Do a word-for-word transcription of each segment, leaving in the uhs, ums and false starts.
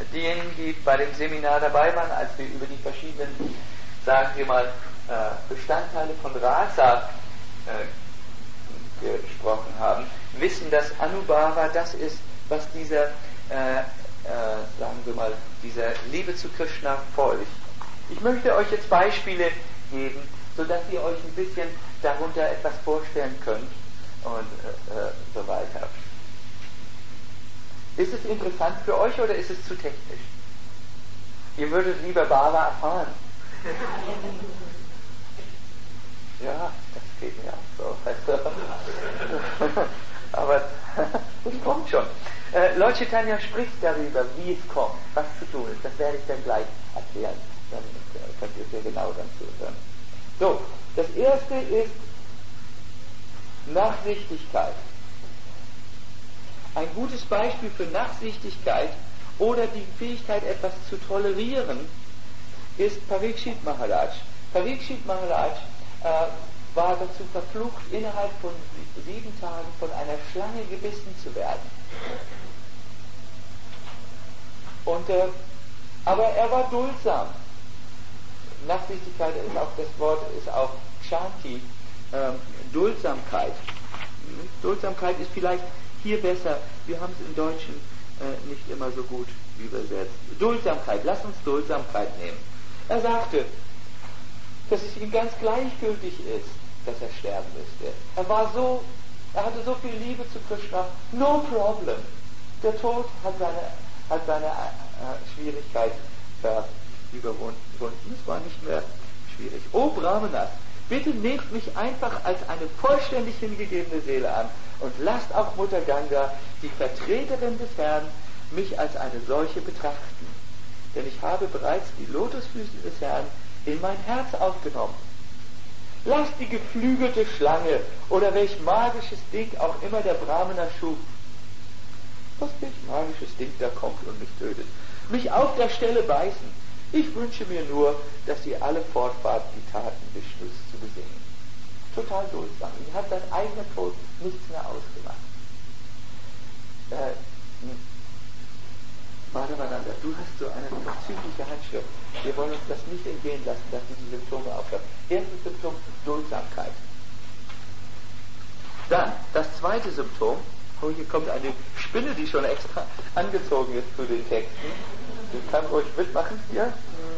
diejenigen, die bei dem Seminar dabei waren, als wir über die verschiedenen, sagen wir mal, Bestandteile von Rasa gesprochen haben, wissen, dass Anubhava das ist, was dieser, äh, äh, sagen wir mal, dieser Liebe zu Krishna folgt. Ich möchte euch jetzt Beispiele geben, sodass ihr euch ein bisschen darunter etwas vorstellen könnt und äh, so weiter. Ist es interessant für euch oder ist es zu technisch? Ihr würdet lieber Bhava erfahren. Ja, das geht mir auch so. Aber es kommt schon. Äh, Lord Chaitanya spricht darüber, wie es kommt, was zu tun ist. Das werde ich dann gleich erklären. Dann äh, könnt ihr sehr genau dann zuhören. So, das erste ist Nachsichtigkeit. Ein gutes Beispiel für Nachsichtigkeit oder die Fähigkeit, etwas zu tolerieren, ist Parikshit Maharaj. Parikshit Maharaj äh, war dazu verflucht, innerhalb von sieben Tagen von einer Schlange gebissen zu werden. Und, äh, aber er war duldsam. Nachsichtigkeit ist auch, das Wort ist auch Kshanti, äh, Duldsamkeit. Duldsamkeit ist vielleicht hier besser, wir haben es im Deutschen äh, nicht immer so gut übersetzt. Duldsamkeit, lass uns Duldsamkeit nehmen. Er sagte, dass es ihm ganz gleichgültig ist, dass er sterben müsste. Er war so, er hatte so viel Liebe zu Krishna, no problem. Der Tod hat seine, hat seine äh, Schwierigkeit äh, überwunden. Es war nicht mehr schwierig. O Brahmanas, bitte nehmt mich einfach als eine vollständig hingegebene Seele an und lasst auch Mutter Ganga, die Vertreterin des Herrn, mich als eine solche betrachten. Denn ich habe bereits die Lotusfüße des Herrn in mein Herz aufgenommen. Lasst die geflügelte Schlange oder welch magisches Ding auch immer der Brahmana schuf, was welch magisches Ding da kommt und mich tötet, mich auf der Stelle beißen. Ich wünsche mir nur, dass ihr alle fortfahrt, die Taten Vishnus zu besingen. Total duldsam. Ihm hat sein eigener Tod nichts mehr ausgemacht. Äh, Madhavananda, du hast so eine vorzügliche Handschrift. Wir wollen uns das nicht entgehen lassen, dass diese Symptome aufhören. Erstes Symptom, Duldsamkeit. Dann, das zweite Symptom, oh, hier kommt eine Spinne, die schon extra angezogen ist zu den Texten. Die kann ruhig mitmachen hier.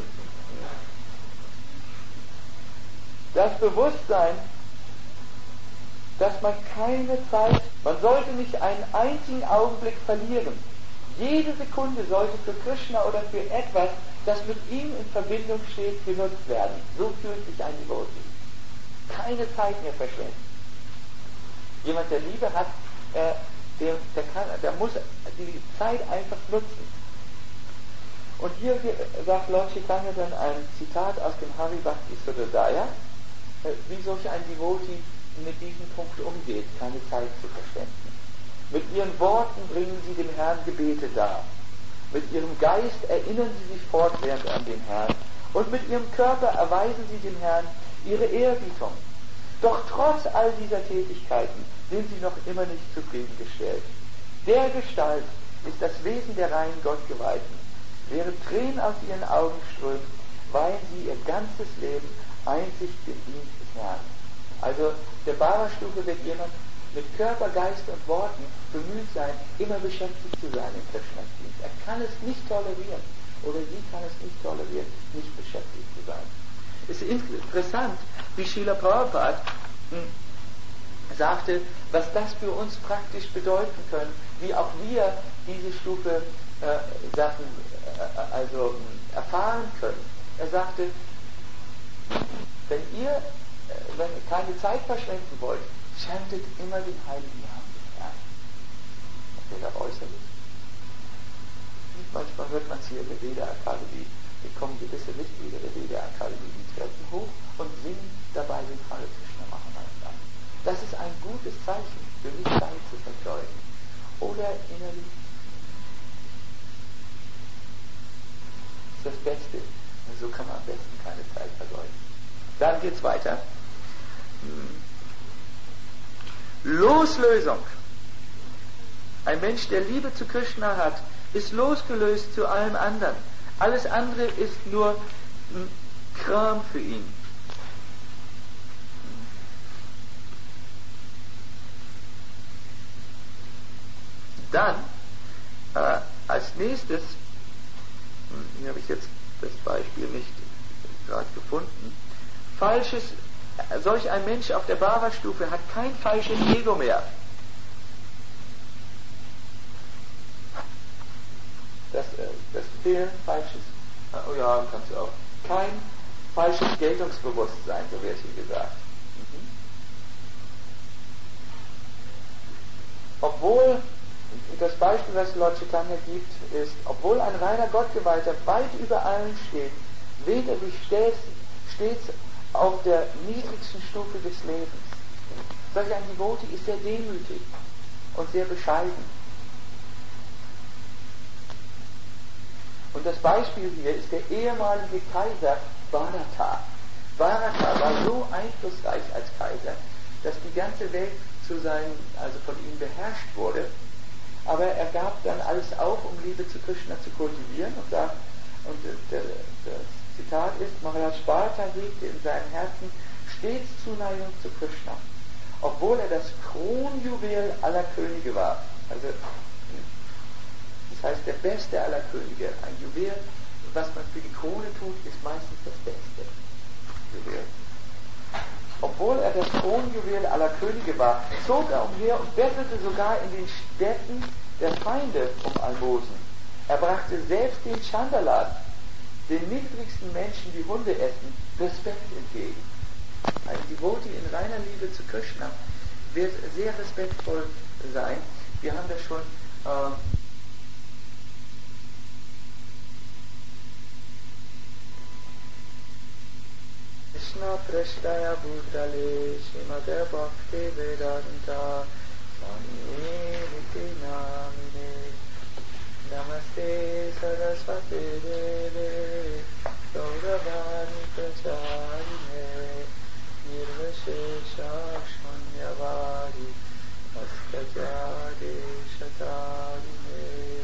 Das Bewusstsein, dass man keine Zeit, man sollte nicht einen einzigen Augenblick verlieren. Jede Sekunde sollte für Krishna oder für etwas, das mit ihm in Verbindung steht, genutzt werden. So fühlt sich ein Devotee. Keine Zeit mehr verschwenden. Jemand, der Liebe hat, äh, der, der, kann, der muss die Zeit einfach nutzen. Und hier sagt Lord Chaitanya dann ein Zitat aus dem Hari Bhakti Sudodaya, äh, wie solch ein Devotee mit diesem Punkt umgeht, keine Zeit zu verschwenden. Mit ihren Worten bringen sie dem Herrn Gebete dar. Mit ihrem Geist erinnern sie sich fortwährend an den Herrn. Und mit ihrem Körper erweisen sie dem Herrn ihre Ehrerbietung. Doch trotz all dieser Tätigkeiten sind sie noch immer nicht zufriedengestellt. Der Gestalt ist das Wesen der reinen Gottgeweihten. Während Tränen aus ihren Augen strömen, weihen sie ihr ganzes Leben einzig dem Dienst des Herrn. Also der Bhava-Stufe wird jemand mit Körper, Geist und Worten bemüht sein, immer beschäftigt zu sein im Krishnas Dienst. Er kann es nicht tolerieren, oder sie kann es nicht tolerieren, nicht beschäftigt zu sein. Es ist interessant, wie Srila Prabhupada hm, sagte, was das für uns praktisch bedeuten können, wie auch wir diese Stufe äh, Sachen äh, also äh, erfahren können. Er sagte, wenn ihr, äh, wenn ihr keine Zeit verschwenden wollt, chantet immer den heiligen Namen des Herrn. Weder äußerlich. Manchmal hört man es hier in der Veda-Akademie. Hier kommen gewisse Mitglieder der Veda-Akademie, die treten hoch und singen dabei den Hare Krishna Mahamandra. Das ist ein gutes Zeichen, für mich Zeit zu vergeuden. Oder innerlich. Das ist das Beste. Und so kann man am besten keine Zeit vergeuden. Dann geht's weiter. Hm. Loslösung. Ein Mensch, der Liebe zu Krishna hat, ist losgelöst zu allem anderen. Alles andere ist nur Kram für ihn. Dann, äh, als nächstes, hier habe ich jetzt das Beispiel nicht gerade gefunden, falsches, solch ein Mensch auf der Bhava-Stufe hat kein falsches Ego mehr. Das, äh, das Fehlen falsches, oh ja, kannst du auch, kein falsches Geltungsbewusstsein, so wird hier gesagt. Mhm. Obwohl, das Beispiel, was Lord Chaitanya gibt, ist, obwohl ein reiner Gottgeweihter weit über allen steht, wähnt er sich stets, stets auf der niedrigsten Stufe des Lebens. Solch ein Devotee ist sehr demütig und sehr bescheiden. Und das Beispiel hier ist der ehemalige Kaiser Bharata. Bharata war so einflussreich als Kaiser, dass die ganze Welt zu seinen, also von ihm beherrscht wurde. Aber er gab dann alles auf, um Liebe zu Krishna zu kultivieren und sagt, und der, das Zitat ist, Maharaj Bharata hegte in seinem Herzen stets Zuneigung zu Krishna, obwohl er das Kronjuwel aller Könige war. Also, das heißt, der beste aller Könige. Ein Juwel, was man für die Krone tut, ist meistens das beste Juwel. Obwohl er das Kronjuwel aller Könige war, zog er umher und bettelte sogar in den Städten der Feinde um Almosen. Er brachte selbst den Chandalan, den niedrigsten Menschen, die Hunde essen, Respekt entgegen. Ein Devotee in reiner Liebe zu Krishna wird sehr respektvoll sein. Wir haben das schon äh, Krishna Prashtaya Buddhale Shrimate Bhakti Vedanta Swami Niti Namine Namaste Saraswati Deve Gauravani Pracharine Nirvashesha Shunyavadi Astajade Shatarine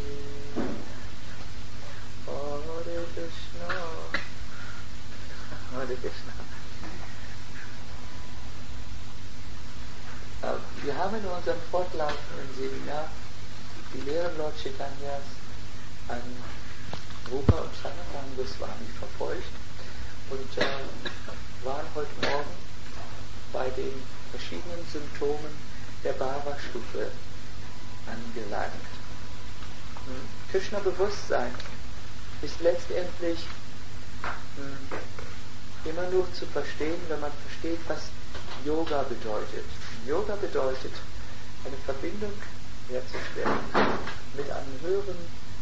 Hare Krishna Hare Krishna. Wir haben in unserem fortlaufenden Seminar die Lehren Lord Chaitanyas an Rupa und Sanatana Goswami verfolgt und äh, waren heute Morgen bei den verschiedenen Symptomen der Bhava-Stufe angelangt. Krishna-Bewusstsein ist letztendlich mh, immer nur zu verstehen, wenn man versteht, was Yoga bedeutet. Yoga bedeutet, eine Verbindung herzustellen mit einem höheren,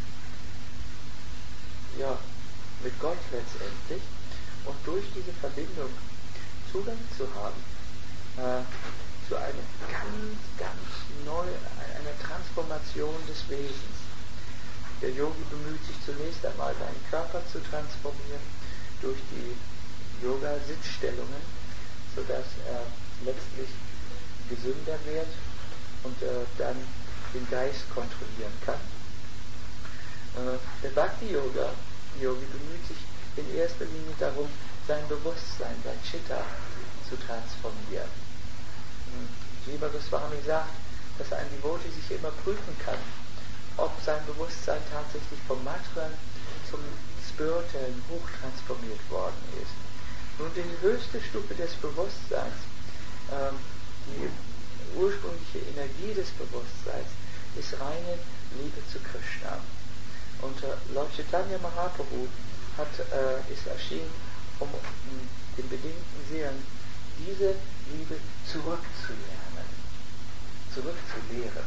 ja, mit Gott letztendlich und durch diese Verbindung Zugang zu haben äh, zu einer ganz, ganz neuen, einer Transformation des Wesens. Der Yogi bemüht sich zunächst einmal, seinen Körper zu transformieren durch die Yoga-Sitzstellungen, sodass er letztlich gesünder wird und äh, dann den Geist kontrollieren kann. Äh, der Bhakti-Yoga, Yogi bemüht sich in erster Linie darum, sein Bewusstsein, sein Chitta zu transformieren. Jiva Goswami sagt, dass ein Devotee sich immer prüfen kann, ob sein Bewusstsein tatsächlich vom Materiellen zum Spirituellen hochtransformiert worden ist. Nun, die höchste Stufe des Bewusstseins, äh, die ursprüngliche Energie des Bewusstseins, ist reine Liebe zu Krishna. Und äh, Lord Chaitanya Mahaprabhu hat, äh, ist erschienen, um, um den bedingten Seelen diese Liebe zurückzulernen, zurückzulehren.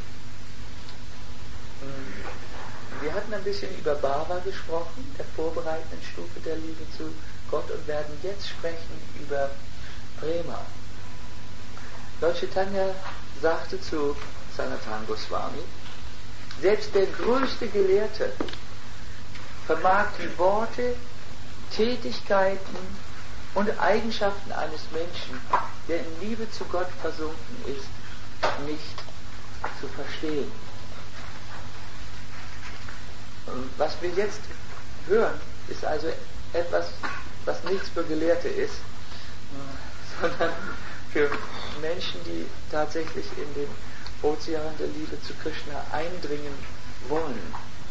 Wir hatten ein bisschen über Bhava gesprochen, der vorbereitenden Stufe der Liebe zu Gott, und werden jetzt sprechen über Prema. Lord Chaitanya sagte zu Sanatana Goswami, selbst der größte Gelehrte vermag die Worte, Tätigkeiten und Eigenschaften eines Menschen, der in Liebe zu Gott versunken ist, nicht zu verstehen. Und was wir jetzt hören, ist also etwas, was nichts für Gelehrte ist, sondern für Menschen, die tatsächlich in den Ozean der Liebe zu Krishna eindringen wollen.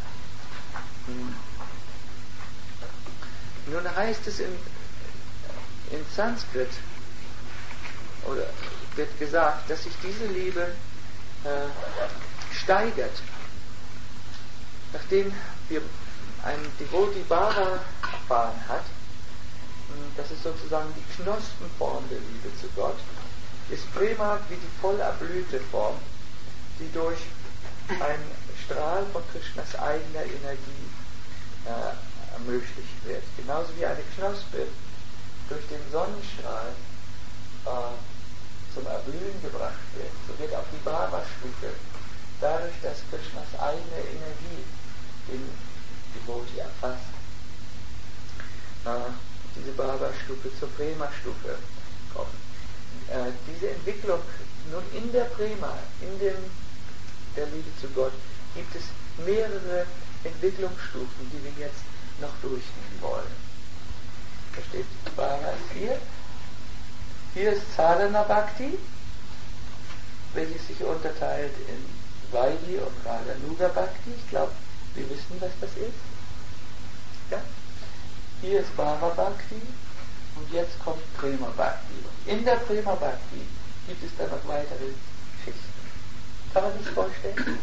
Nun heißt es in, in Sanskrit, oder wird gesagt, dass sich diese Liebe äh, steigert. Nachdem wir ein Devotee Bhava erfahren hat, das ist sozusagen die Knospenform der Liebe zu Gott, ist Prema wie die voll erblühte Form, die durch einen Strahl von Krishnas eigener Energie äh, ermöglicht wird. Genauso wie eine Knospe durch den Sonnenstrahl äh, zum Erblühen gebracht wird, so wird auch die Bhava-Stufe dadurch, dass Krishnas eigene Energie den Devotee erfasst, äh, diese Bhava-Stufe zur Prema-Stufe kommen. Äh, diese Entwicklung nun in der Prema, in dem, der Liebe zu Gott, gibt es mehrere Entwicklungsstufen, die wir jetzt noch durchnehmen wollen. Da steht Bhava ist hier. Hier ist Sadhana Bhakti, welches sich unterteilt in Vaidhi und Raganuga Bhakti. Ich glaube, wir wissen, was das ist. Ja? Hier ist Bhava Bhakti und jetzt kommt Prema Bhakti. In der Prema Bhakti gibt es dann noch weitere Schichten. Kann man sich vorstellen?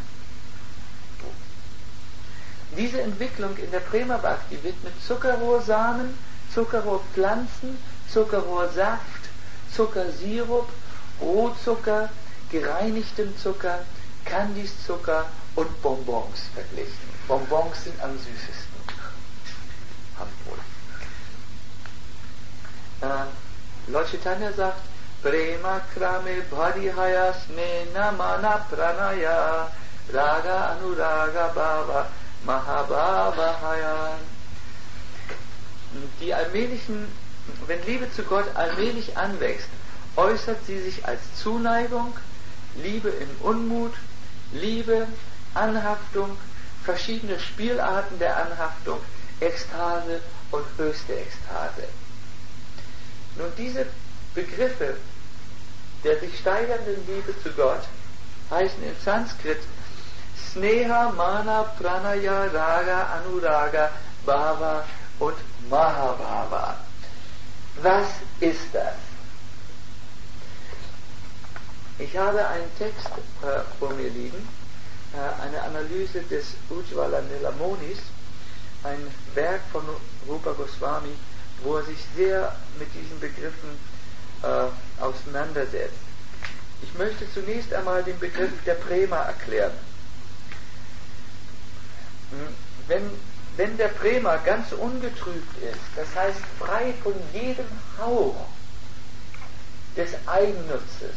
Diese Entwicklung in der Prema Bhakti wird mit Zuckerrohrsamen, Zuckerrohrpflanzen, Zuckerrohrsaft, Zuckersirup, Rohzucker, gereinigtem Zucker, Kandiszucker und Bonbons verglichen. Bonbons sind am süßesten. Handwohl. Äh, Lord Chaitanya sagt, Prema krame bhadihaya smena mana pranaya raga anuraga bhava mahabhavahaya. Die allmählichen, wenn Liebe zu Gott allmählich anwächst, äußert sie sich als Zuneigung, Liebe im Unmut, Liebe, Anhaftung, verschiedene Spielarten der Anhaftung, Ekstase und höchste Ekstase. Nun, diese Begriffe der sich steigernden Liebe zu Gott heißen in Sanskrit Sneha, Mana, Pranaya, Raga, Anuraga, Bhava und Mahabhava. Was ist das? Ich habe einen Text äh, vor mir liegen, äh, eine Analyse des Ujjvala Nilamonis, ein Werk von Rupa Goswami, wo er sich sehr mit diesen Begriffen äh, auseinandersetzt. Ich möchte zunächst einmal den Begriff der Prema erklären. Wenn, wenn der Prema ganz ungetrübt ist, das heißt frei von jedem Hauch des Eigennutzes,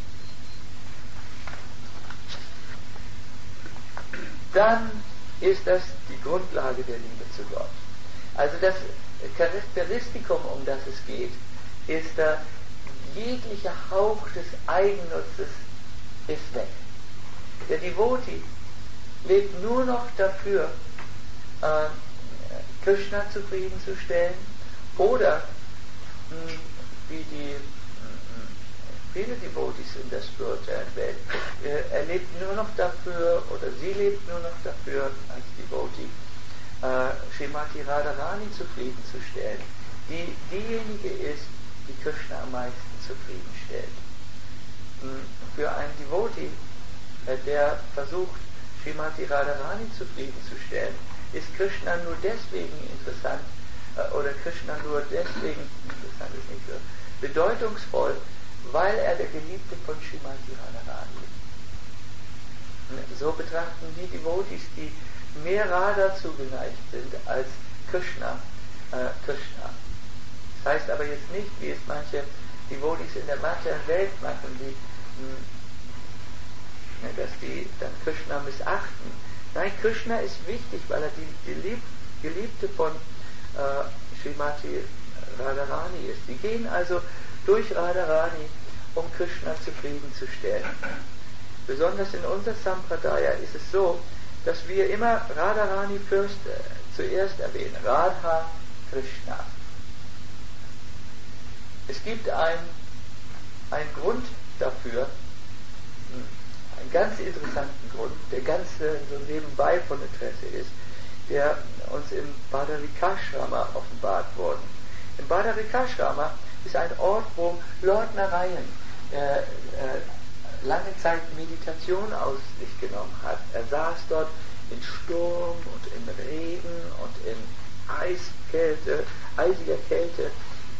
dann ist das die Grundlage der Liebe zu Gott. Also das Charakteristikum, um das es geht, ist da, jeglicher Hauch des Eigennutzes ist weg. Der Devotee lebt nur noch dafür, äh, Krishna zufriedenzustellen oder, mh, wie die mh, viele Devotees in der spirituellen Welt, äh, er lebt nur noch dafür, oder sie lebt nur noch dafür, als Devotee, äh, Srimati Radharani zufriedenzustellen, die diejenige ist, die Krishna am meisten zufriedenstellt. Für einen Devotee, äh, der versucht, Srimati Radharani zufriedenzustellen, ist Krishna nur deswegen interessant, äh, oder Krishna nur deswegen, interessant ist nicht so, bedeutungsvoll, weil er der Geliebte von Srimati Radharani ist. So betrachten die Devotees, die mehr Radha zugeneigt sind als Krishna, äh, Krishna. Das heißt aber jetzt nicht, wie es manche Devotees in der materiellen Welt machen, die, mh, dass die dann Krishna missachten. Nein, Krishna ist wichtig, weil er die, die Geliebte von äh, Srimati Radharani ist. Die gehen also durch Radharani, um Krishna zufriedenzustellen. Besonders in unser Sampradaya ist es so, dass wir immer Radharani Fürst äh, zuerst erwähnen. Radha Krishna. Es gibt einen Grund dafür, einen ganz interessanten Grund, der ganz äh, so nebenbei von Interesse ist, der uns im Badarikashrama offenbart worden. Im Badarikashrama ist ein Ort, wo Lord Narayan äh, äh, lange Zeit Meditation auf sich genommen hat. Er saß dort in Sturm und in Regen und in Eiskälte, eisiger Kälte.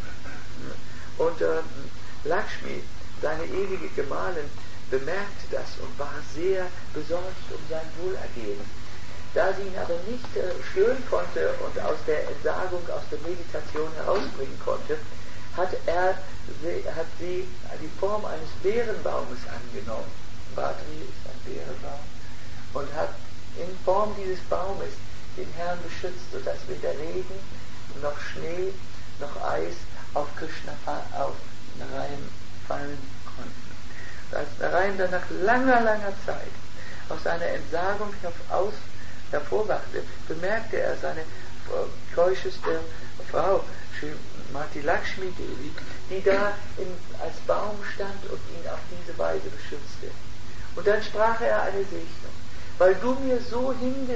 Und äh, Lakshmi, seine ewige Gemahlin, bemerkte das und war sehr besorgt um sein Wohlergehen. Da sie ihn aber nicht äh, stören konnte und aus der Entsagung, aus der Meditation herausbringen konnte, hat, er, sie, hat sie die Form eines Beerenbaumes angenommen. Badri ist ein Beerenbaum. Und hat in Form dieses Baumes den Herrn beschützt, sodass weder Regen noch Schnee noch Eis auf Krishna, auf Narayan fallen konnten. Und als Narayan dann nach langer, langer Zeit aus seiner Entsagung aus, hervorwachte, bemerkte er seine keuscheste Frau, Srimati Lakshmi Devi, die da in, als Baum stand und ihn auf diese Weise beschützte. Und dann sprach er eine Segnung. Weil du mir so hinge,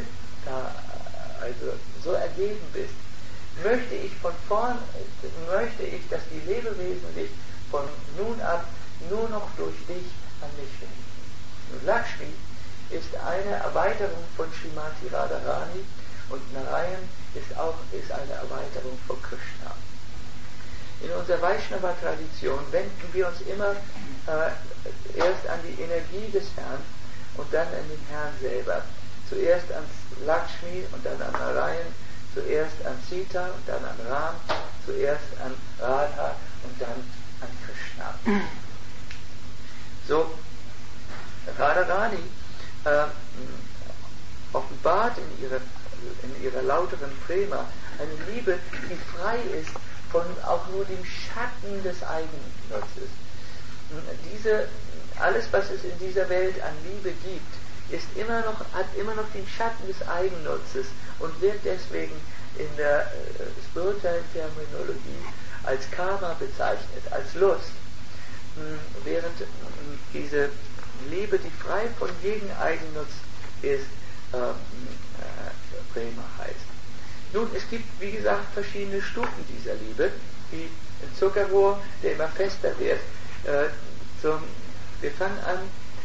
also so ergeben bist, möchte ich von vorn, möchte ich, dass die Lebewesen sich von nun ab nur noch durch dich an mich wenden. Und Lakshmi ist eine Erweiterung von Srimati Radharani und Narayan ist auch ist eine Erweiterung von Krishna. In unserer Vaishnava-Tradition wenden wir uns immer äh, erst an die Energie des Herrn und dann an den Herrn selber. Zuerst an Lakshmi und dann an Narayan, zuerst an Sita und dann an Ram, zuerst an Radha und dann an Krishna. So, Radharani äh, offenbart in ihrer, in ihrer lauteren Prema eine Liebe, die frei ist von auch nur dem Schatten des Eigennutzes. Diese, alles, was es in dieser Welt an Liebe gibt, ist immer noch, hat immer noch den Schatten des Eigennutzes und wird deswegen in der äh, spirituellen Terminologie als Karma bezeichnet, als Lust. Während äh, diese Liebe, die frei von jedem Eigennutz ist, äh, äh, Prema heißt. Nun, es gibt, wie gesagt, verschiedene Stufen dieser Liebe, wie ein Zuckerrohr, der immer fester wird. Äh, zum, wir fangen an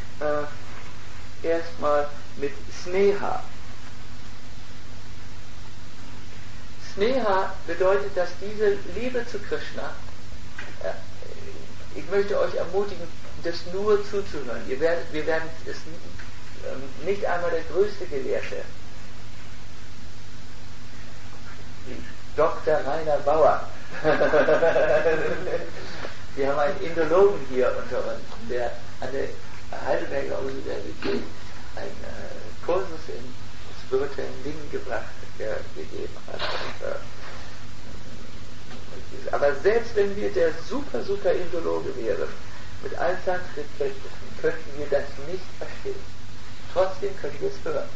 äh, erstmal mit Sneha. Sneha bedeutet, dass diese Liebe zu Krishna, äh, ich möchte euch ermutigen, das nur zuzuhören. Ihr werdet, wir werden es äh, nicht einmal der größte Gelehrte, wie Doktor Rainer Bauer. Wir haben einen Indologen hier unter uns, der an der Heidelberger Universität einen äh, Kursus in spirituellen Dingen gebracht, äh, gegeben hat. Und, äh, aber selbst wenn wir der super, super Indologe wären, mit allen Sanskrit-Kenntnissen, könnten wir das nicht verstehen. Trotzdem können wir es hören.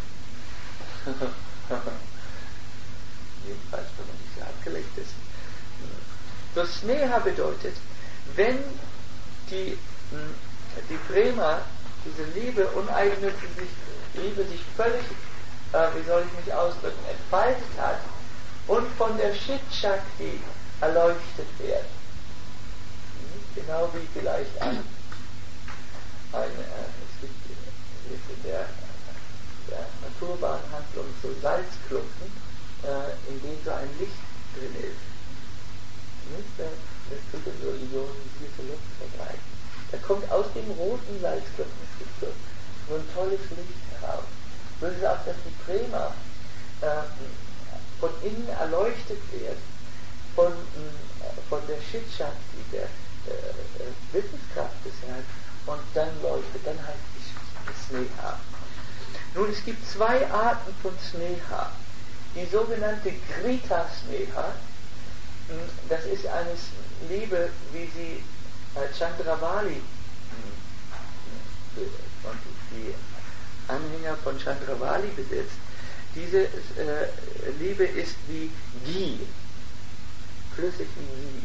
Jedenfalls, wenn man nicht so abgelenkt ist. So, Sneha bedeutet, wenn die, die Prema, diese Liebe, uneigennützige Liebe sich völlig, äh, wie soll ich mich ausdrücken, entfaltet hat und von der Chit-Shakti erleuchtet wird. Genau wie vielleicht ein, ein äh, es gibt jetzt in der, der Naturbahnhandlung so Salzklumpen, äh, in denen so ein Licht drin ist. Das, das tut dann so ionisierte Luft verbreiten. Da kommt aus dem roten Salzklumpen, es gibt so, so ein tolles Licht heraus. So ist es auch, dass die Prema äh, von innen erleuchtet wird, von, äh, von der Chit-Shakti, der äh, Wissenskraft des Herrn, und dann leuchtet, dann heißt es Sneha. Nun, es gibt zwei Arten von Sneha. Die sogenannte Grita Sneha, das ist eine Liebe, wie sie äh, Chandravali und die Anhänger von Chandravali besitzt, diese äh, Liebe ist wie Ghee, flüssig wie Ghee.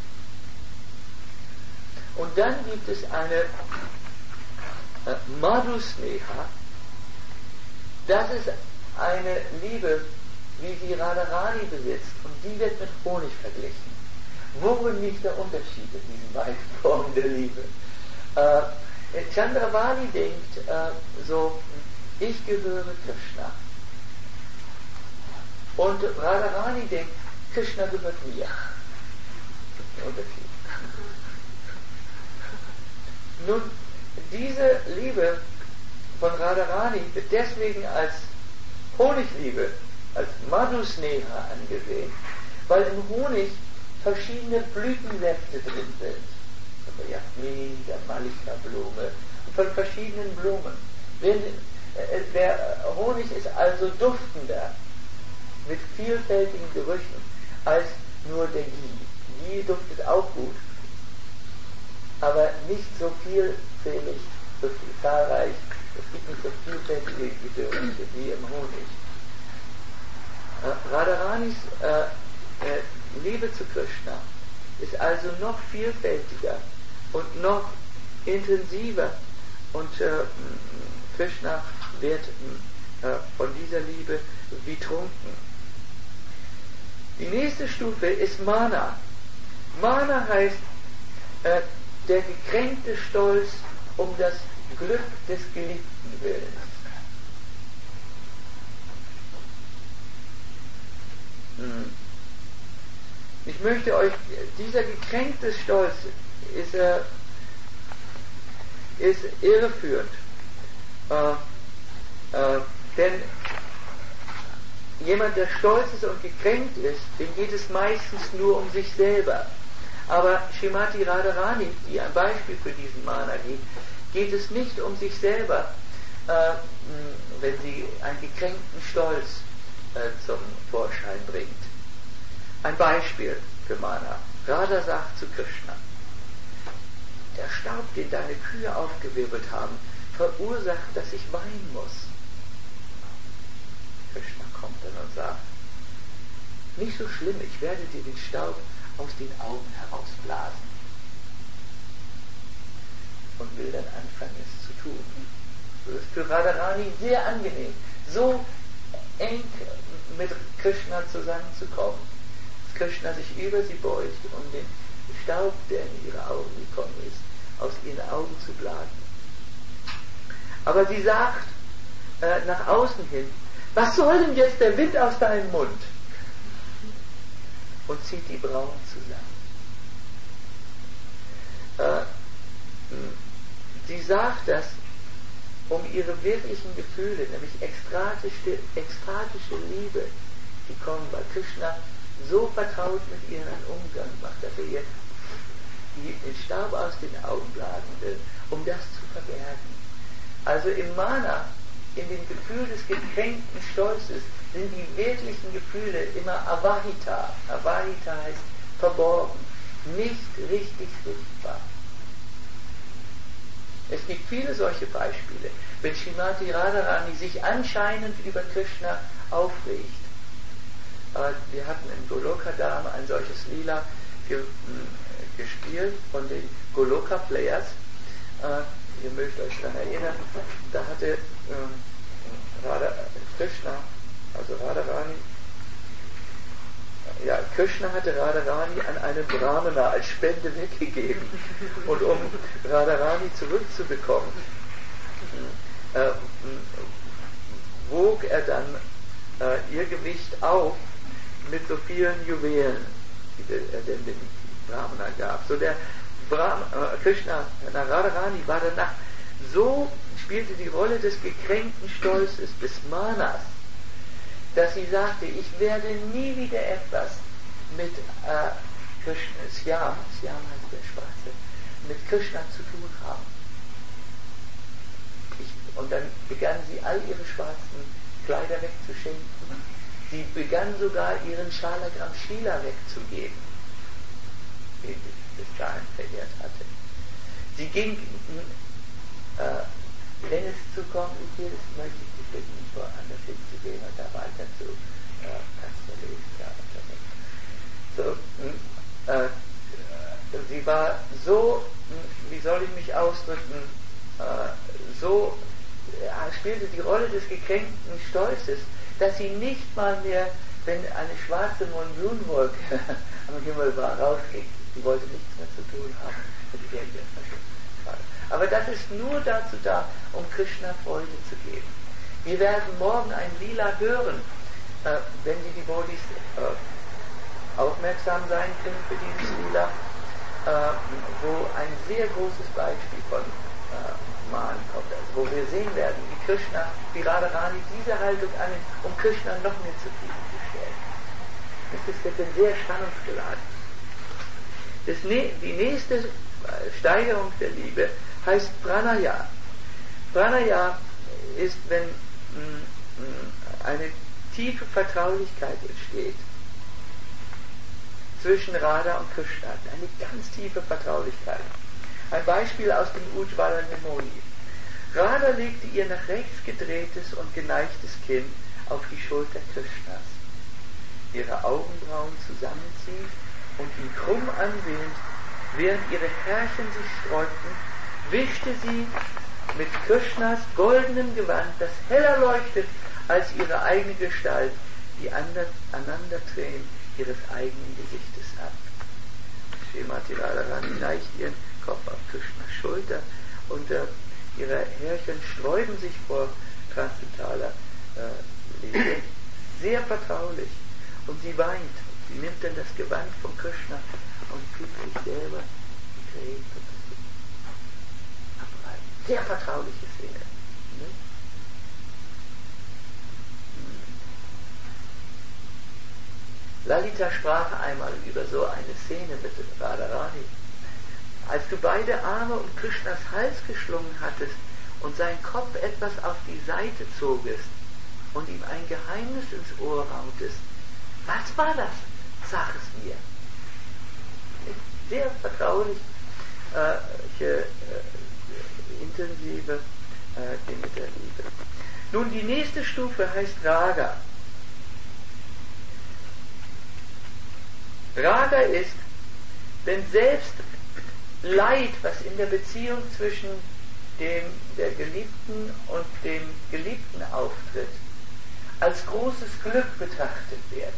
Und dann gibt es eine äh, Madhusneha, das ist eine Liebe, wie sie Radharani besitzt, und die wird mit Honig verglichen. Worin liegt der Unterschied in diesen beiden Formen der Liebe? Äh, Chandravali denkt äh, so, ich gehöre Krishna. Und Radharani denkt, Krishna gehört mir. Das ist der Unterschied. Nun, diese Liebe von Radharani wird deswegen als Honigliebe, als Madhusneha angesehen, weil im Honig verschiedene Blütensäfte drin sind. Der Jasmin, der Malika-Blume, von verschiedenen Blumen. Der Honig ist also duftender, mit vielfältigen Gerüchen, als nur der Ghee. Ghee duftet auch gut, aber nicht so vielfältig, so viel zahlreich, es gibt nicht so vielfältige Gerüche wie im Honig. Äh, Radharanis äh, äh, Liebe zu Krishna ist also noch vielfältiger und noch intensiver, und äh, Krishna wird äh, von dieser Liebe wie trunken. Die nächste Stufe ist Mana. Mana heißt äh, der gekränkte Stolz um das Glück des geliebten Willens. Hm. Ich möchte euch, dieser gekränkte Stolz ist, äh, ist irreführend. Äh, äh, denn jemand, der stolz ist und gekränkt ist, dem geht es meistens nur um sich selber. Aber Srimati Radharani, die ein Beispiel für diesen Mana gibt, geht es nicht um sich selber, äh, wenn sie einen gekränkten Stolz äh, zum Vorschein bringt. Ein Beispiel für Mana. Radha sagt zu Krishna, der Staub, den deine Kühe aufgewirbelt haben, verursacht, dass ich weinen muss. Krishna kommt dann und sagt, nicht so schlimm, ich werde dir den Staub aus den Augen herausblasen. Und will dann anfangen, es zu tun. Das ist für Radharani sehr angenehm, so eng mit Krishna zusammenzukommen, dass Krishna sich über sie beugt, um den Staub, der in ihre Augen gekommen ist, aus ihren Augen zu blasen. Aber sie sagt äh, nach außen hin, was soll denn jetzt der Wind aus deinem Mund? Und zieht die Brauen zusammen. Äh, sie sagt das, um ihre wirklichen Gefühle, nämlich ekstatische, ekstatische Liebe, die kommen, weil Krishna so vertraut mit ihr einen Umgang macht, dass er ihr den Staub aus den Augen blasen will, um das zu verbergen. Also im Mana, in dem Gefühl des gekränkten Stolzes, sind die wirklichen Gefühle immer Avahita. Avahita heißt verborgen, nicht richtig sichtbar. Es gibt viele solche Beispiele. Wenn Srimati Radharani sich anscheinend über Krishna aufregt. Äh, wir hatten in Goloka Dham ein solches Lila ge, mh, gespielt von den Goloka Players. Äh, ihr mögt euch daran erinnern, da hatte äh, Radha, Krishna, also Radharani, ja, Krishna hatte Radharani an eine Brahmana als Spende weggegeben. Und um Radharani zurückzubekommen, äh, wog er dann äh, ihr Gewicht auf mit so vielen Juwelen, die er denn dem Brahmana gab. So der Brahm, äh, Krishna, Radharani war danach, so spielte die Rolle des gekränkten Stolzes, des Manas, dass sie sagte, ich werde nie wieder etwas mit äh, Krishna, Syam, Syam heißt der Schwarze, mit Krishna zu tun haben. Ich, und dann begann sie all ihre schwarzen Kleider wegzuschenken. Sie begann sogar ihren Shalagram Shila wegzugeben, den sie bis dahin verehrt hatte. Sie ging äh, wenn es zu kompliziert ist, möchte ich dich bitten, woanders hinzugehen und da weiter zu äh, das zu lesen. Ja, so, äh, sie war so, wie soll ich mich ausdrücken, äh, so äh, spielte die Rolle des gekränkten Stolzes, dass sie nicht mal mehr, wenn eine schwarze Monsunwolke am Himmel war, rausging. Sie wollte nichts mehr zu tun haben mit der Verschwörung. Aber das ist nur dazu da, um Krishna Freude zu geben. Wir werden morgen ein Lila hören, äh, wenn Sie die Bodhis äh, aufmerksam sein können für dieses Lila, äh, wo ein sehr großes Beispiel von äh, Mahn kommt, also wo wir sehen werden, wie Krishna, wie Radharani diese Haltung annimmt, um Krishna noch mehr zufriedenzustellen. Das ist jetzt sehr spannungsgeladen. Das, die nächste Steigerung der Liebe heißt Pranaya. Pranaya ist, wenn mh, eine tiefe Vertraulichkeit entsteht zwischen Radha und Krishna, eine ganz tiefe Vertraulichkeit. Ein Beispiel aus dem Ujjvala Nemoni. Radha legte ihr nach rechts gedrehtes und geneigtes Kinn auf die Schulter Krishnas, ihre Augenbrauen zusammenziehend und ihn krumm ansehend, während ihre Härchen sich sträubten, wischte sie mit Krishnas goldenem Gewand, das heller leuchtet als ihre eigene Gestalt, die Aneinandertränen ihres eigenen Gesichtes ab. Srimati Radharani neigt ihren Kopf auf Krishnas Schulter und äh, ihre Härchen sträuben sich vor transzendentaler äh, Liebe. Sehr vertraulich. Und sie weint. Sie nimmt dann das Gewand von Krishna und gibt sich selber die Tränen abreiben. Sehr vertrauliche Szene. Ne? Lalita sprach einmal über so eine Szene mit Radharani. Als du beide Arme um Krishnas Hals geschlungen hattest und seinen Kopf etwas auf die Seite zogest und ihm ein Geheimnis ins Ohr rautest, was war das? Sag es mir. Sehr vertraulich, äh, äh, intensive äh, Dinge der Liebe. Nun, die nächste Stufe heißt Raga. Raga ist, wenn selbst Leid, was in der Beziehung zwischen dem, der Geliebten und dem Geliebten auftritt, als großes Glück betrachtet wird.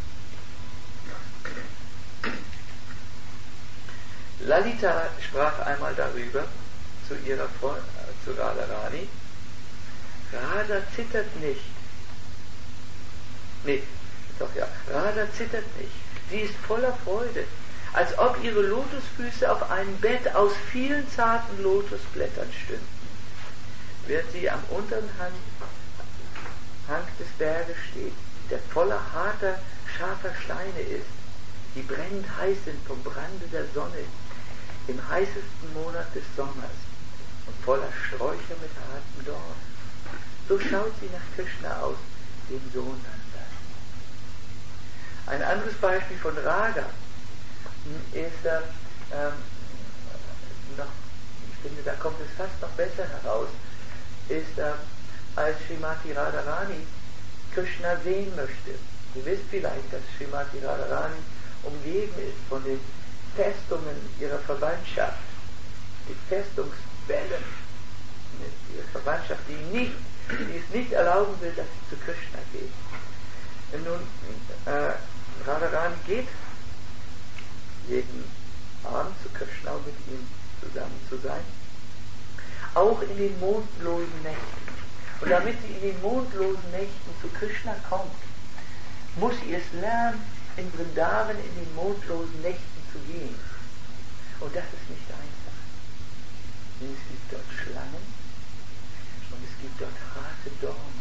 Lalita sprach einmal darüber zu ihrer Freundin, zu Radharani. Radha zittert nicht. Nee, doch ja, Radha zittert nicht. Sie ist voller Freude, als ob ihre Lotusfüße auf einem Bett aus vielen zarten Lotusblättern stünden, während sie am unteren Hang, Hang des Berges steht, der voller harter, scharfer Steine ist, die brennend heiß sind vom Brande der Sonne im heißesten Monat des Sommers und voller Sträucher mit harten Dornen. So schaut sie nach Krishna aus, dem Sohn Nandas. Ein anderes Beispiel von Raga ist, äh, ähm, noch, ich finde, da kommt es fast noch besser heraus, ist, äh, als Srimati Radharani Krishna sehen möchte. Ihr wisst vielleicht, dass Srimati Radharani umgeben ist von den Festungen ihrer Verwandtschaft, die Festungswellen ihrer Verwandtschaft, die, nicht, die es nicht erlauben will, dass sie zu Krishna geht. Und nun, äh, Radharani geht jeden Abend zu Krishna, um mit ihm zusammen zu sein, auch in den mondlosen Nächten. Und damit sie in den mondlosen Nächten zu Krishna kommt, muss sie es lernen, in Vrindavan in den mondlosen Nächten zu gehen. Und das ist nicht einfach. Denn es gibt dort Schlangen und es gibt dort harte Dornen.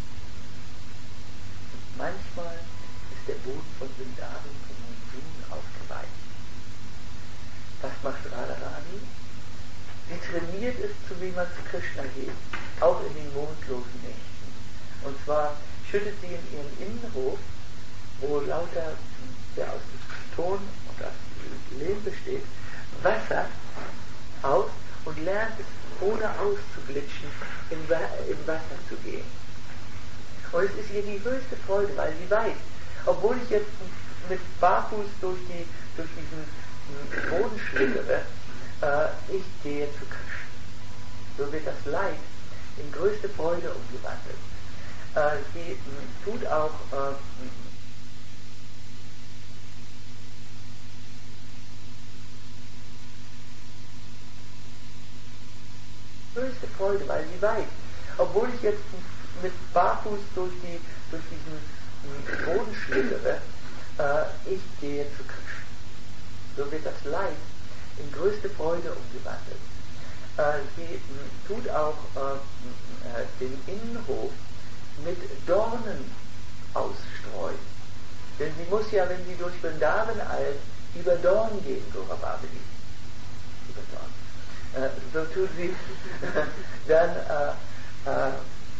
Und manchmal ist der Boden von Vrindavan von Monsunen aufgeweicht. Was macht Radharani? Sie trainiert es, zu wie man zu Krishna geht, auch in den mondlosen Nächten. Und zwar schüttet sie in ihrem Innenhof, wo lauter, der aus Ton und aus Lehm besteht, Wasser aus und lernt es ohne auszuglitschen, im, im Wasser zu gehen. Und es ist ihr die höchste Freude, weil sie weiß, obwohl ich jetzt mit Barfuß durch, die, durch diesen Boden schlittere, äh, ich gehe zu Krishna. So wird das Leid in größte Freude umgewandelt. Äh, sie mh, tut auch äh, höchste Freude, weil sie weiß, obwohl ich jetzt mit Barfuß durch, die, durch diesen Boden schlittere, äh, ich gehe zu Krishna. So wird das Leid in größte Freude umgewandelt. Äh, sie mh, tut auch äh, den Innenhof mit Dornen ausstreuen. Denn sie muss ja, wenn sie durch Vrindavan eilt, über Dornen gehen, Gaurabhavini. Über Dornen. Äh, so tut sie dann äh, äh,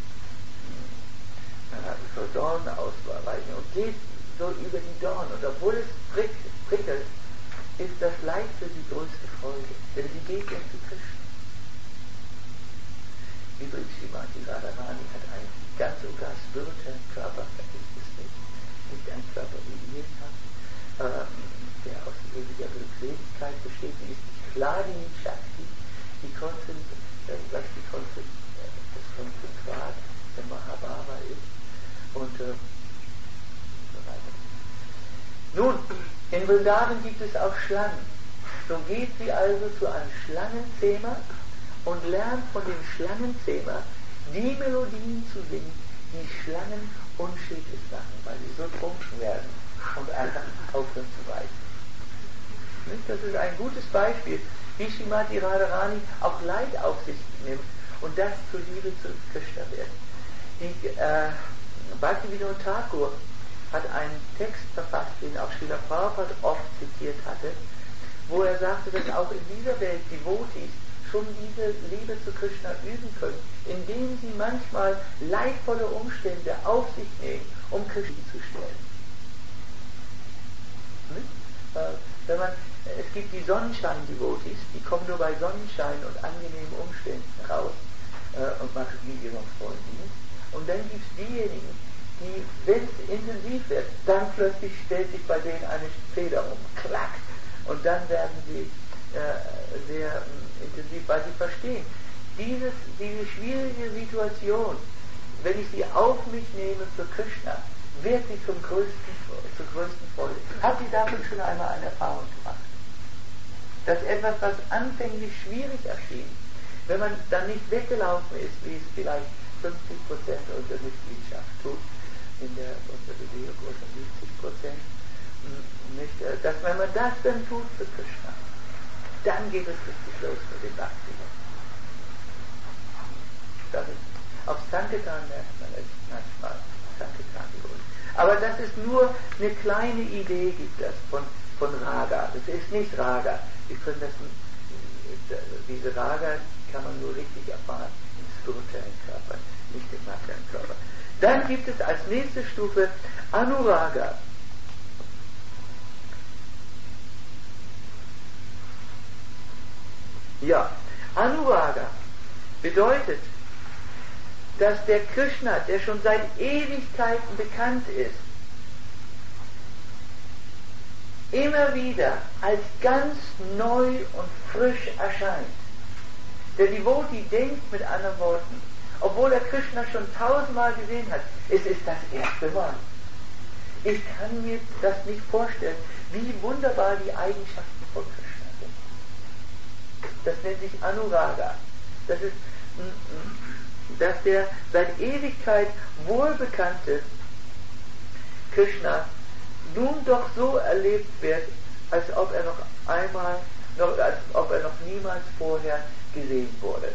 so Dornen ausweichen und geht so über die Dornen. Und obwohl es prick, prickelt, ist das Leid für sie größte Freude. Denn sie geht ja zu Krishna. Übrigens, Srimati Radharani hat einen ganz und gar spirituellen Körper, vergisst es nicht. Nicht ein Körper, wie ihr ihn habt, äh, der aus ewiger Glückseligkeit besteht. Sie ist Hladini Shakti, die Konzentrat, äh, was die Konzentrat, das Konzentrat der Mahabhava ist. Und äh, so weiter. Nun, in Vrindavan gibt es auch Schlangen. So geht sie also zu einem Schlangenzähmer und lernt von dem Schlangenzähmer die Melodien zu singen, die Schlangen unschädlich machen, weil sie so trunken werden und einfach aufhören zu weisen. Das ist ein gutes Beispiel, wie Srimati Radharani auch Leid auf sich nimmt und das zur Liebe zu Krishna wird. Die äh, Bhaktivinoda Thakur hat einen Text verfasst, den auch Srila Prabhupada oft zitiert hatte, wo er sagte, dass auch in dieser Welt Devotees schon diese Liebe zu Krishna üben können, indem sie manchmal leidvolle Umstände auf sich nehmen, um Krishna zu stellen. Hm? Äh, wenn man, es gibt die Sonnenschein-Devotees, die kommen nur bei Sonnenschein und angenehmen Umständen raus äh, und machen ihren Freundin. Und dann gibt es diejenigen, die, wenn es intensiv wird, dann plötzlich stellt sich bei denen eine Feder um, klack, und dann werden sie äh, sehr äh, intensiv, weil sie verstehen, dieses, diese schwierige Situation, wenn ich sie auf mich nehme für Krishna, wird sie zum größten, zur größten Freude. Habt ihr davon schon einmal eine Erfahrung gemacht? Dass etwas, was anfänglich schwierig erschien, wenn man dann nicht weggelaufen ist, wie es vielleicht fünfzig Prozent unserer Mitgliedschaft tut, in der unserer Bewegung oder siebzig Prozent, nicht, dass wenn man das dann tut für Krishna, dann geht es richtig los mit dem Bhakti. Das ist, auf Sankirtan merkt man es manchmal, Sankirtan gewohnt. Aber das ist nur eine kleine Idee, gibt es von, von Raga. Das ist nicht Raga. Wir können das, diese Raga kann man nur richtig erfahren im spirituellen Körper, nicht im materiellen Körper. Dann gibt es als nächste Stufe Anuraga. Ja, Anuraga bedeutet, dass der Krishna, der schon seit Ewigkeiten bekannt ist, immer wieder als ganz neu und frisch erscheint. Der Devotee denkt mit anderen Worten, obwohl er Krishna schon tausendmal gesehen hat, es ist das erste Mal. Ich kann mir das nicht vorstellen, wie wunderbar die Eigenschaften von Krishna sind. Das nennt sich Anuraga. Das ist, dass der seit Ewigkeit wohlbekannte Krishna nun doch so erlebt wird, als ob er noch einmal, noch, als ob er noch niemals vorher gesehen wurde.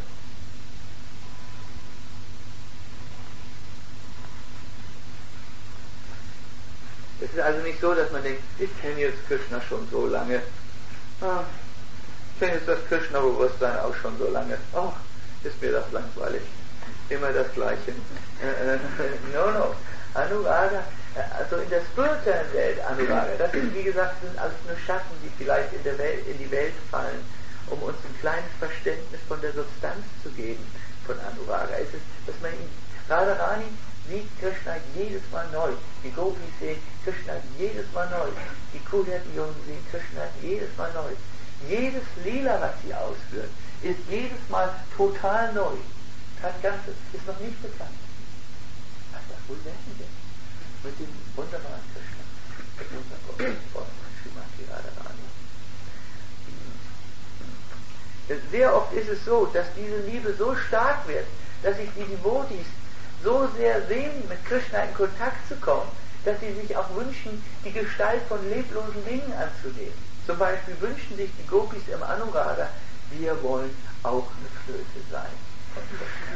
Es ist also nicht so, dass man denkt, ich kenne jetzt Krishna schon so lange. Ah, ich kenne jetzt das Krishna-Bewusstsein auch schon so lange. Oh, ist mir das langweilig. Immer das Gleiche. Äh, äh, no, no. Anuraga, also in der spirituellen Welt Anuraga, das sind wie gesagt sind alles nur Schatten, die vielleicht in, der Welt, in die Welt fallen um uns ein kleines Verständnis von der Substanz zu geben von Anuraga, ist es, dass man in Radharani sieht Krishna jedes Mal neu. Die Gopis sehen Krishna jedes Mal neu. Die Kulyat-Jungen sehen Krishna jedes Mal neu. Jedes Lila, was sie ausführen, ist jedes Mal total neu. Das Ganze ist noch nicht bekannt. Was das wohl werden wird mit dem wunderbaren Krishna, mit unserem Gott, Srimati Radharani. Sehr oft ist es so, dass diese Liebe so stark wird, dass sich die Devotis so sehr sehnen, mit Krishna in Kontakt zu kommen, dass sie sich auch wünschen, die Gestalt von leblosen Dingen anzunehmen. Zum Beispiel wünschen sich die Gopis im Anuraga, wir wollen auch eine Flöte sein von Krishna.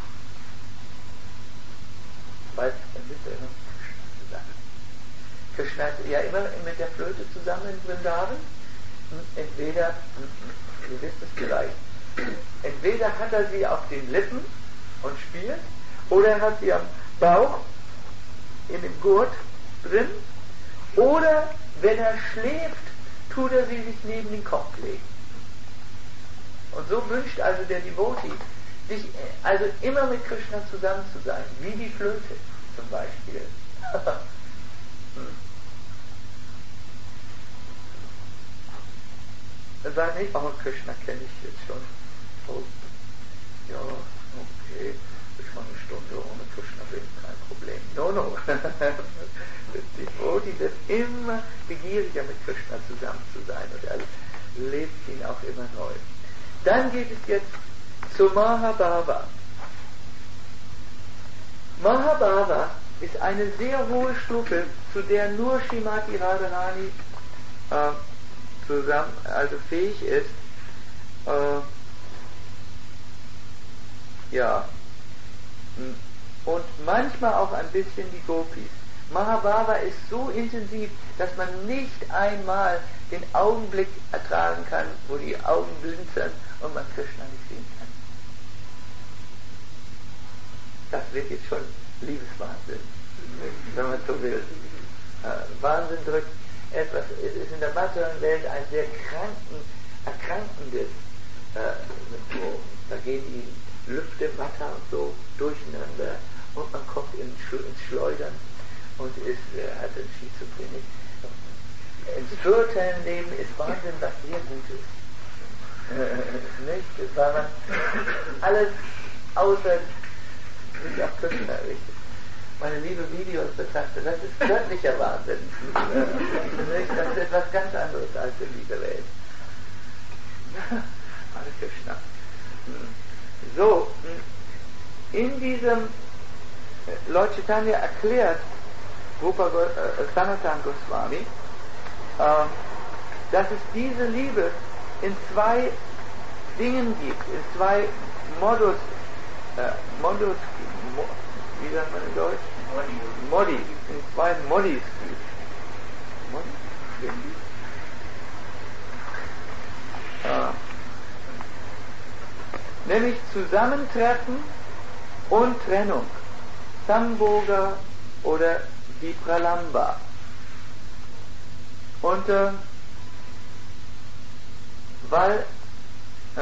Weil dann sind wir immer mit Krishna zusammen. Krishna ist ja immer mit der Flöte zusammen in Vrindavan. Entweder, ihr wisst es vielleicht, entweder hat er sie auf den Lippen und spielt, oder er hat sie am Bauch, in dem Gurt drin, oder wenn er schläft, tut er sie sich neben den Kopf legen. Und so wünscht also der Devotee, sich also immer mit Krishna zusammen zu sein, wie die Flöte zum Beispiel. hm. Er sagt nicht, oh, Krishna kenne ich jetzt schon. Oh, ja, okay, ich mal eine Stunde ohne Krishna bin, kein Problem. No, no. Die Devotee wird immer begieriger, mit Krishna zusammen zu sein, und er lebt ihn auch immer neu. Dann geht es jetzt zu Mahabhava. Mahabhava ist eine sehr hohe Stufe, zu der nur Srimati Radharani äh, zusammen, also fähig ist, äh, ja, und manchmal auch ein bisschen die Gopis. Mahabhava ist so intensiv, dass man nicht einmal den Augenblick ertragen kann, wo die Augen blinzeln und man Krishna nicht sehen kann. Das wird jetzt schon Liebeswahnsinn, wenn man so will. Äh, Wahnsinn drückt etwas, es ist in der materiellen Welt ein sehr kranken, erkrankendes äh, Symptom. Da gehen die Lüfte, Watter und so durcheinander und man kommt ins, ins Schleudern und ist, äh, hat eine Schizophrenie. Ins spirituellen Leben ist Wahnsinn was sehr Gutes. Äh, nicht? Weil man alles außer sich auf Krishna richtet. Meine liebe Videos betrachte, das ist göttlicher Wahnsinn. Das ist etwas ganz anderes als in dieser Welt. Hare Krishna. So, in diesem Lord Chaitanya erklärt Rupa äh, Sanatan Goswami, äh, dass es diese Liebe in zwei Dingen gibt, in zwei Modus, äh, Modus, Mo, wie sagt man in Deutsch? Modi, in zwei Modis gibt. Modi? Ah. Nämlich Zusammentreffen und Trennung. Samboga oder Vipralamba. Und äh, weil äh,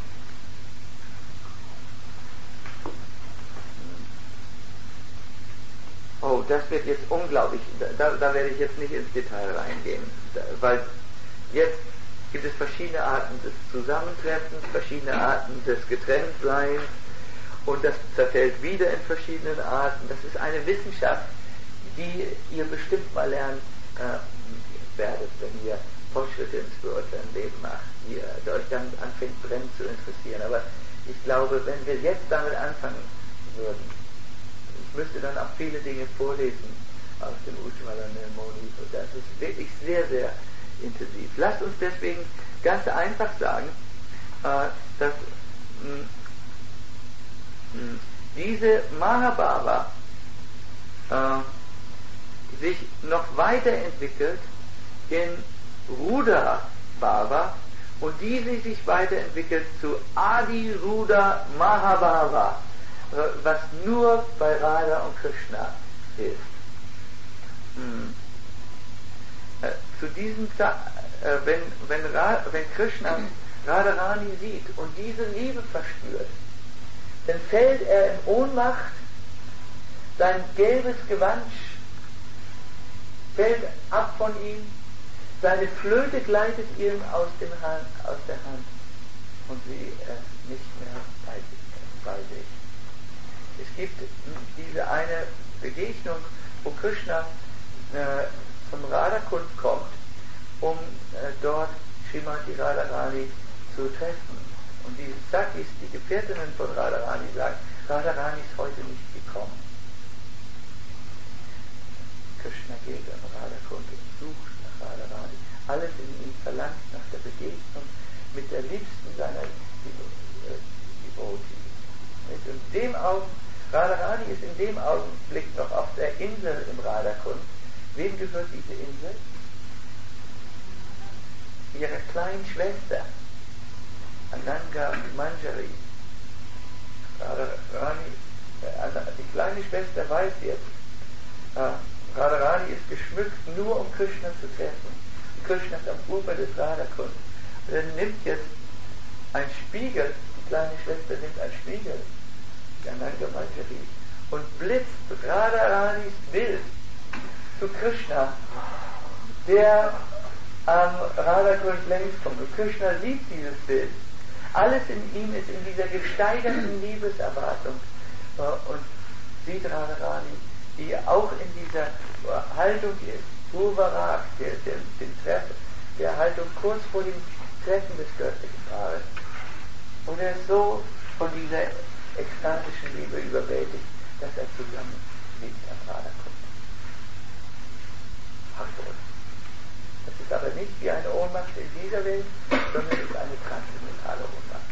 oh, das wird jetzt unglaublich, da, da werde ich jetzt nicht ins Detail reingehen, da, weil jetzt gibt es verschiedene Arten des Zusammentreffens, verschiedene Arten des Getrenntseins, und das zerfällt wieder in verschiedenen Arten. Das ist eine Wissenschaft, die ihr bestimmt mal lernen äh, werdet, wenn ihr Fortschritte ins spirituellen Leben macht, die äh, euch dann anfängt brennend zu interessieren. Aber ich glaube, wenn wir jetzt damit anfangen würden, ich müsste dann auch viele Dinge vorlesen aus dem Ujjvala Nirmoni, und das ist wirklich sehr, sehr intensiv. Lasst uns deswegen ganz einfach sagen, äh, dass mh, mh, diese Mahabhava äh, sich noch weiterentwickelt in Rudra Bhava, und diese sich weiterentwickelt zu Adi Rudra Mahabhava, äh, was nur bei Radha und Krishna ist. Hm. Äh, zu diesem, äh, wenn, wenn, Ra, wenn Krishna Radharani sieht und diese Liebe verspürt, dann fällt er in Ohnmacht, sein gelbes Gewand fällt ab von ihm, seine Flöte gleitet ihm aus, dem Hand, aus der Hand und sie ist nicht mehr bei, bei sich. Es gibt diese eine Begegnung, wo Krishna äh, zum Radhakund kommt, um äh, dort Srimati Radharani zu treffen. Und die Sakis, die Gefährtinnen von Radharani, sagen, Radharani ist heute nicht gekommen. Krishna geht am Radhakund und sucht nach Radharani. Alles in ihm verlangt nach der Begegnung mit der liebsten seiner Devotees. Und in dem Augenblick, Radharani ist in dem Augenblick noch auf der Insel im Radhakund. Wem gehört diese Insel? Ihrer kleinen Schwester, Ananga Manjari. Radharani, die kleine Schwester weiß jetzt, äh, Radharani ist geschmückt, nur um Krishna zu treffen. Krishna ist am Ufer des Radhakund. Und er nimmt jetzt einen Spiegel, die kleine Schwester nimmt einen Spiegel, die Ananga Manjari, und blitzt Radharanis Bild zu Krishna, der am Radhakund längs kommt. Und Krishna sieht dieses Bild. Alles in ihm ist in dieser gesteigerten Liebeserwartung äh, und sieht Radharani, die auch in dieser Haltung ist, Purvarag, der, der, den Treffen, der Haltung kurz vor dem Treffen des göttlichen Paares. Und er ist so von dieser ekstatischen Liebe überwältigt, dass er zusammen liegt am Radhakund. Absurd. Das ist aber nicht wie eine Ohnmacht in dieser Welt, sondern es ist eine transzendentale Ohnmacht.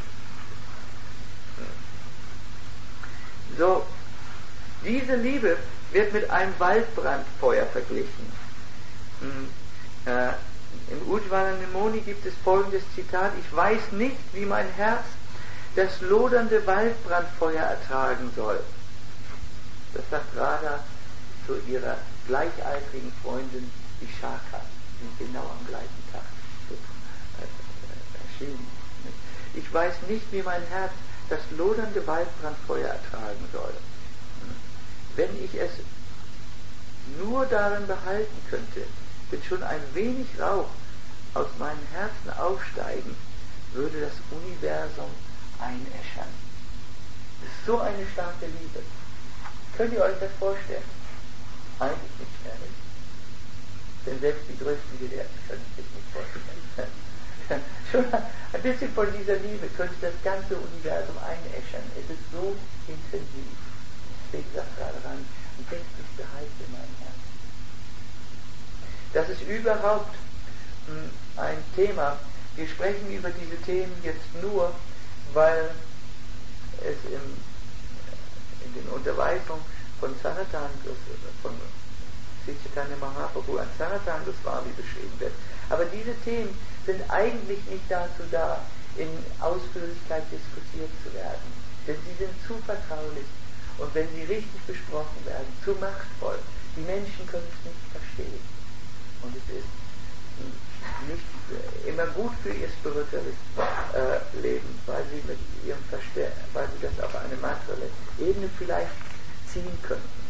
So, diese Liebe wird mit einem Waldbrandfeuer verglichen. Äh, Im Ujjvala Nemoni gibt es folgendes Zitat: Ich weiß nicht, wie mein Herz das lodernde Waldbrandfeuer ertragen soll. Das sagt Radha zu ihrer gleichaltrigen Freundin Vishaka, die genau am gleichen Tag erschienen. Ich weiß nicht, wie mein Herz das lodernde Waldbrandfeuer ertragen soll. Wenn ich es nur darin behalten könnte, wenn schon ein wenig Rauch aus meinem Herzen aufsteigen, würde das Universum einäschern. Das ist so eine starke Liebe. Könnt ihr euch das vorstellen? Eigentlich nicht mehr, nicht? Denn selbst die größten Gelehrten können sich nicht vorstellen. Schon ein bisschen von dieser Liebe könnte das ganze Universum einäschern. Es ist so intensiv. Deswegen sagt Radharani, und das ist behalten in meinem Herzen. Das ist überhaupt mh, ein Thema. Wir sprechen über diese Themen jetzt nur, weil es im, in den Unterweisungen von Sanatangas, von Sri Chaitanya Mahaprabhu an Sanatangas Swami beschrieben wird. Aber diese Themen sind eigentlich nicht dazu da, in Ausführlichkeit diskutiert zu werden. Denn sie sind zu vertraulich und wenn sie richtig besprochen werden, zu machtvoll. Die Menschen können es nicht verstehen. Und es ist nicht immer gut für ihr spirituelles äh, Leben, weil sie mit ihrem Verstehen, weil sie das auf eine materielle Ebene vielleicht ziehen könnten.